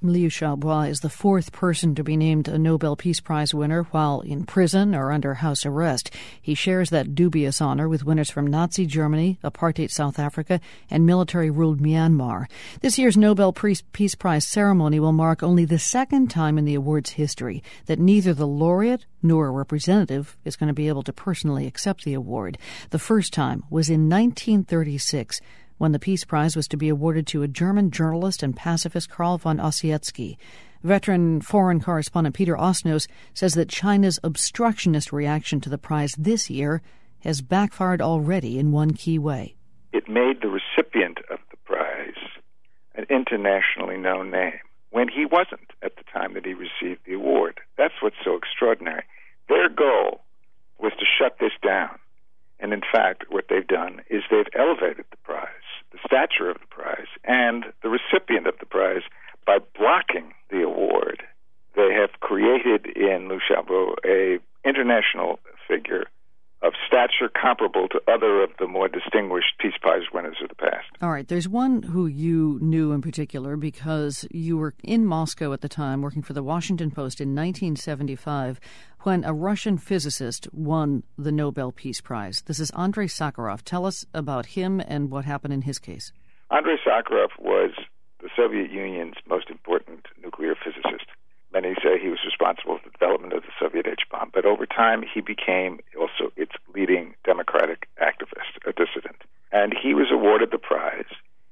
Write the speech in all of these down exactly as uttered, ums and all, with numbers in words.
Liu Xiaobo is the fourth person to be named a Nobel Peace Prize winner while in prison or under house arrest. He shares that dubious honor with winners from Nazi Germany, apartheid South Africa, and military-ruled Myanmar. This year's Nobel Peace Prize ceremony will mark only the second time in the award's history that neither the laureate nor a representative is going to be able to personally accept the award. The first time was in nineteen thirty-six, when the Peace Prize was to be awarded to a German journalist and pacifist, Karl von Ossietzky. Veteran foreign correspondent Peter Osnos says that China's obstructionist reaction to the prize this year has backfired already in one key way. It made the recipient of the prize an internationally known name, when he wasn't at the time that he received the award. That's what's so extraordinary. Their goal was to shut this down. And in fact, what they've done is they've elevated the prize, the stature of the prize, and the recipient of the prize by blocking the award. They have created in Liu Xiaobo a international figure of stature comparable to other of the more distinguished Peace Prize winners of the past. All right, there's one who you knew in particular because you were in Moscow at the time working for the Washington Post in nineteen seventy-five when a Russian physicist won the Nobel Peace Prize. This is Andrei Sakharov. Tell us about him and what happened in his case. Andrei Sakharov was the Soviet Union's most important nuclear physicist. Many say he was responsible for the development of the Soviet H-bomb, but over time he became also its leading democratic activist, a dissident. And he was awarded the prize,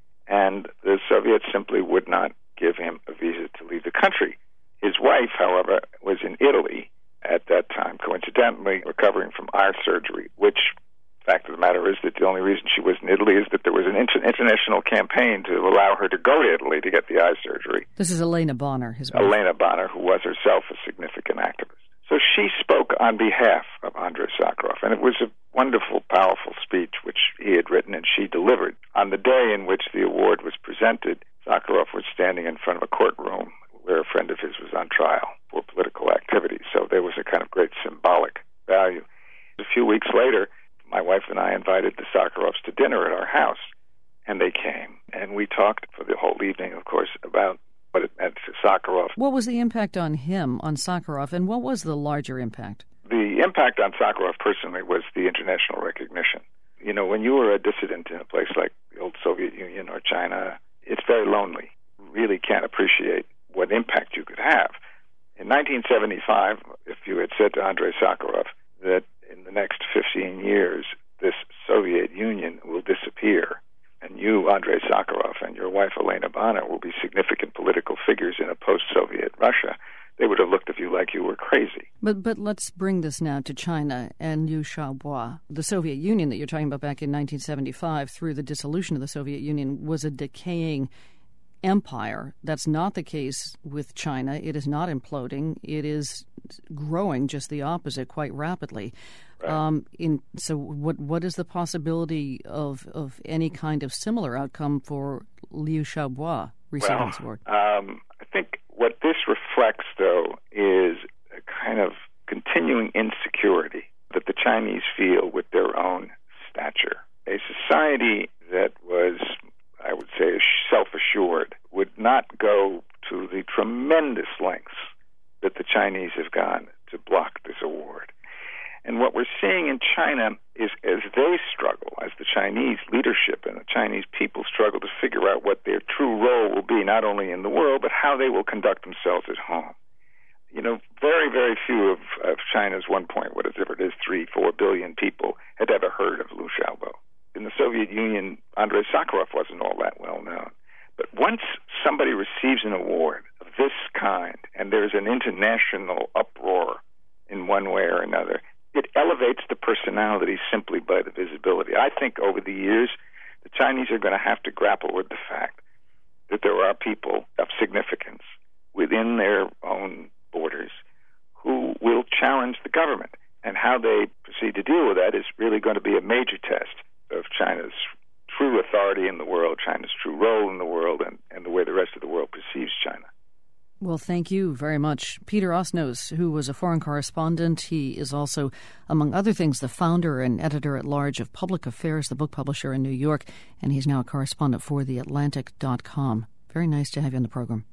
and the Soviets simply would not give him a visa to leave the country. His wife, however, was in Italy at that time, coincidentally recovering from eye surgery, which, fact of the matter is that the only reason she was in Italy is that there was an inter- international campaign to allow her to go to Italy to get the eye surgery. This is Elena Bonner, his wife. Elena Bonner, who was herself a significant activist. So she spoke on behalf of Andrei Sakharov, and it was a wonderful, powerful speech which he had written and she delivered. On the day in which the award was presented, Sakharov was standing in front of a courtroom where a friend of his was on trial for political activity. So there was a kind of great symbolic value. A few weeks later, my wife and I invited the Sakharovs to dinner at our house, and they came. And we talked for the whole evening, of course, about what it meant to Sakharov. What was the impact on him, on Sakharov, and what was the larger impact? The impact on Sakharov personally was the international recognition. You know, when you were a dissident in a place like the old Soviet Union or China, it's very lonely. You really can't appreciate what impact you could have. In nineteen seventy-five, if you had said to Andrei Sakharov that in the next fifteen years, this Soviet Union will disappear, and you, Andrei Sakharov, and your wife, Elena Bonner, will be significant political figures in a post-Soviet Russia, they would have looked at you like you were crazy. But but let's bring this now to China and Liu Xiaobo. The Soviet Union that you're talking about back in nineteen seventy-five, through the dissolution of the Soviet Union, was a decaying empire. That's not the case with China. It is not imploding. It is growing just the opposite quite rapidly. Right. Um, in so what what is the possibility of, of any kind of similar outcome for Liu Xiaobo receiving well, this award? Um, I think what this reflects, though, is a kind of continuing insecurity that the Chinese feel with their own stature. A society that was, I would say, self-assured would not go to the tremendous lengths that the Chinese have gone to block this award. And what we're seeing in China is as they struggle, as the Chinese leadership and the Chinese people struggle to figure out what their true role will be, not only in the world, but how they will conduct themselves at home. You know, very, very few of, of China's one point, whatever it is, three, four billion people had ever heard of Liu Xiaobo. In the Soviet Union, Andrei Sakharov wasn't all that well known. But once somebody receives an award of this kind, and there's an international uproar in one way or another, it elevates the personality simply by the visibility. I think over the years, the Chinese are going to have to grapple with the fact that there are people of significance within their own borders who will challenge the government. And how they proceed to deal with that is really going to be a major test of China's true authority in the world, China's true role in the world, and, and the way the rest of the world perceives China. Well, thank you very much. Peter Osnos, who was a foreign correspondent, he is also, among other things, the founder and editor-at-large of Public Affairs, the book publisher in New York, and he's now a correspondent for the Atlantic dot com. Very nice to have you on the program.